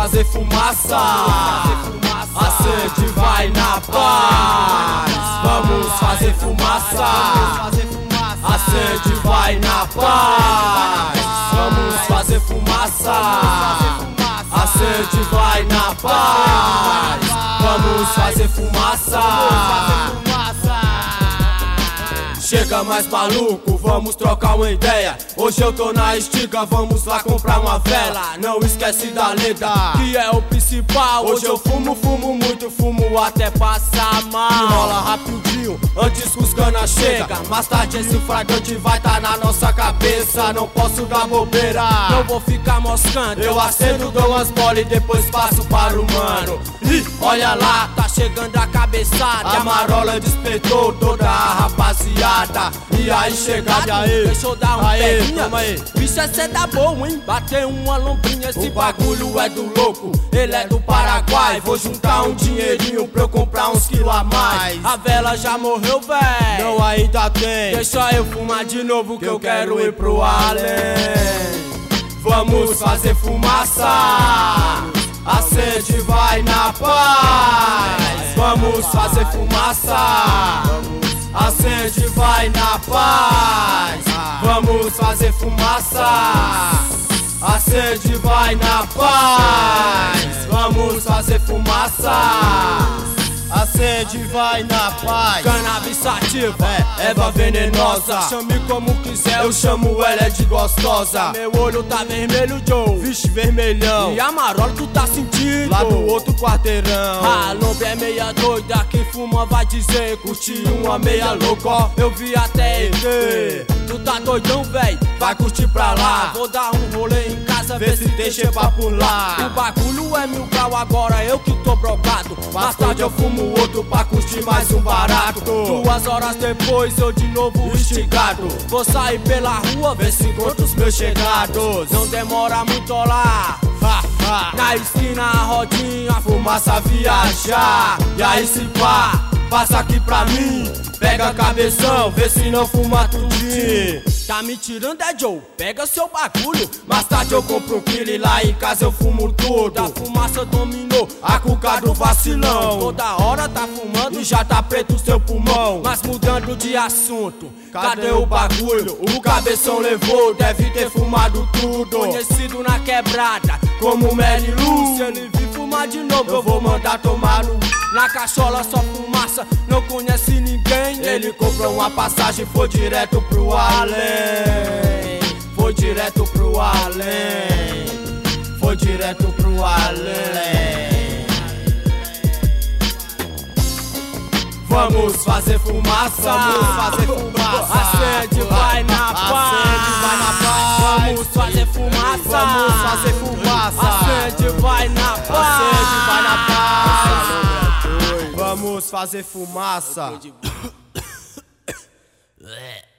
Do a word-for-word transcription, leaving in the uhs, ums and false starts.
fazer fumaça. A sede vai na paz. Vamos fazer fumaça. A sede vai na paz. Vamos fazer fumaça. A sede vai na paz. Vamos fazer fumaça. Chega mais maluco, vamos trocar uma ideia. Hoje eu tô na estiga, vamos lá comprar uma vela. Não esquece da letra, que é o principal. Hoje eu fumo, fumo muito, fumo até passar mal. Rola rapidinho, antes que os cana chega. Mais tarde esse fragante vai tá na nossa cabeça. Não posso dar bobeira, não vou ficar moscando. Eu acendo, dou umas bolas e depois passo para o mano. Ih, olha lá, tá chegando a cabeçada. A marola despertou toda a rapaziada. E aí chegado, aí, deixa eu dar um peguinha. Bicho, é cê tá bom, hein? Bateu uma lombrinha, esse bagulho é do louco. Ele é do Paraguai, vou juntar um dinheirinho pra eu comprar uns quilos a mais. A vela já morreu, véi? Não, ainda tem. Deixa eu fumar de novo que eu quero ir pro além. Vamos fazer fumaça. A sede vai na paz. Vamos fazer fumaça. A sede vai na paz. Vamos fazer fumaça. A sede vai na paz. Vamos fazer fumaça. A sede vai na paz. Cannabis sativa, é, erva venenosa. Chame como quiser, eu chamo ela de gostosa. Meu olho tá vermelho, Joe. Vixe, vermelhão. E a marola tu tá sentindo lá do outro quarteirão. A lomba é meia doida, quem fuma vai dizer. Curti uma meia louca, ó, eu vi até E T. Tu tá doidão, véi? Vai curtir pra lá. Vou dar um rolê em casa, ver se deixa pra pular. O bagulho é mil grau, agora eu que tô brocado. Mais tarde eu fumo outro pra curtir mais um barato. Duas horas depois eu de novo instigado. Vou sair pela rua, ver se encontro os meus chegados. Não demora muito lá. Na esquina a rodinha, fumaça viajar. E aí se pá, passa aqui pra mim. Pega cabeção, vê se não fuma tudinho. Tá me tirando é Joe, pega seu bagulho. Mais tarde eu compro um quilo e lá em casa eu fumo tudo. A fumaça dominou a cuca do vacilão. Toda hora tá fumando e já tá preto o seu pulmão. Mas mudando de assunto, cadê o bagulho? O cabeção levou, deve ter fumado tudo. Conhecido na quebrada como Mary Lou. Se ele vir fumar de novo eu vou mandar tomar no... Na cachola só fumaça, não conhece ninguém. Ele comprou uma passagem, foi direto pro além. Foi direto pro além. Foi direto pro além. Vamos fazer fumaça. Vamos fazer fumaça. A sede vai na paz. A sede vai na paz. Vamos fazer fumaça. Vamos fazer fumaça. A sede vai na paz. A sede vai na paz. Vamos fazer fumaça.